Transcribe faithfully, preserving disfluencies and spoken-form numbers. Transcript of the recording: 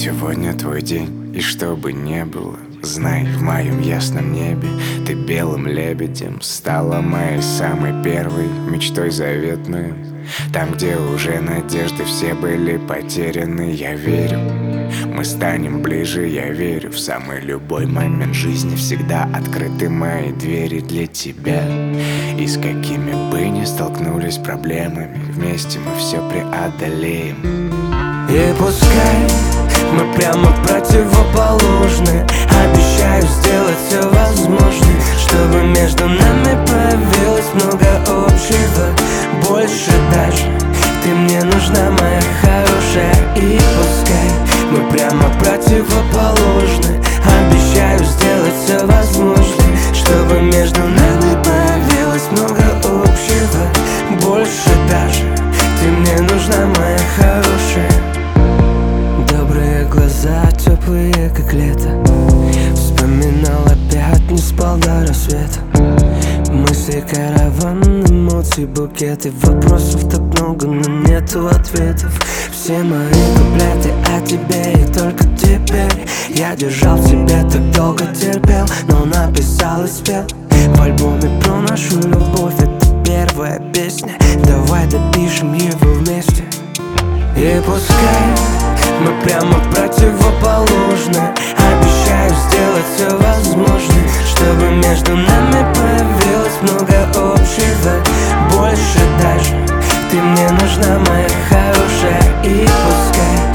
Сегодня твой день, и что бы не было, знай, в моем ясном небе ты белым лебедем стала моей самой первой мечтой заветной. Там, где уже надежды все были потеряны, я верю, мы станем ближе, я верю. В самый любой момент жизни всегда открыты мои двери для тебя. И с какими бы ни столкнулись проблемами, вместе мы все преодолеем. И пускай мы прямо противоположны, обещаю сделать все возможное, чтобы между нами появилось много общего. Больше даже ты мне нужна, моя хорошая. И пускай мы прямо противоположны, обещаю сделать все возможное, чтобы между нами появилось много общего. Больше даже ты мне нужна, моя хорошая. Добрые глаза, теплые как лето, вспоминал опять, не спал до рассвета. Мысли караван, эмоций букеты, вопросов так много, но нету ответов. Все мои куплеты о тебе и только теперь. Я держал в себе, так долго терпел, но написал и спел в альбоме про нашу любовь. Это первая песня, давай допишем его вместе. И пускай мы прямо противоположны, обещаю сделать все возможное, чтобы между нами появилось много общего. Больше даже ты мне нужна, моя хорошая. И пускай